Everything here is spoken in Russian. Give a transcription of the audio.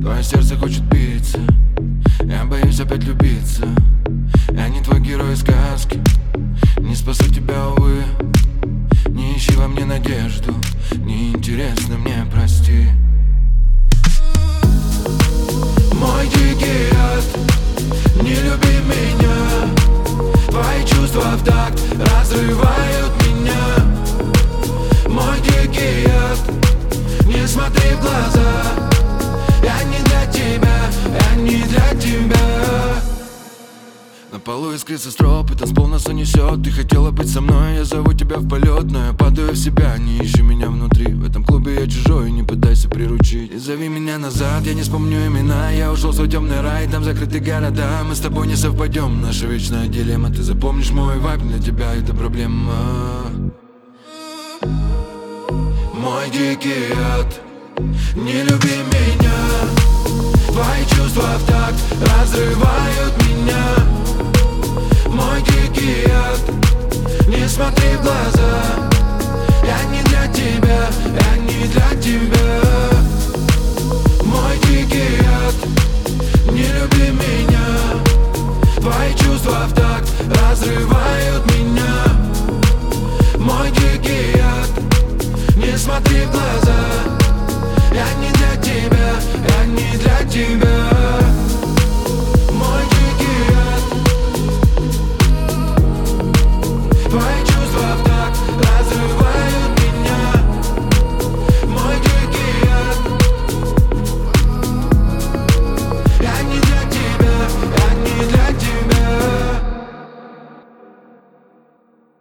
Твое сердце хочет биться, я боюсь опять любиться. Я не твой герой сказки, не спасу тебя, увы. Не ищи во мне надежду, неинтересно мне, прости. Мой дикий ад, не люби меня. Твои чувства в такт разрывают меня. Мой дикий ад, не смотри в глаза. Я не для тебя, я не для тебя. На полу искрится строп, и танцпол нас унесет. Ты хотела быть со мной, я зову тебя в полет. Но я падаю в себя, не ищи меня внутри. В этом клубе я чужой, не пытайся приручить. И зови меня назад, я не вспомню имена. Я ушел в свой темный рай, там закрыты города. Мы с тобой не совпадем, наша вечная дилемма. Ты запомнишь мой вайб, для тебя это проблема. Мой дикий ад, не люби меня. Твои чувства в такт разрывают меня. Мой дикий ад, не смотри в глаза. Я не для тебя, я не для тебя. Мой дикий ад, не люби меня. Твои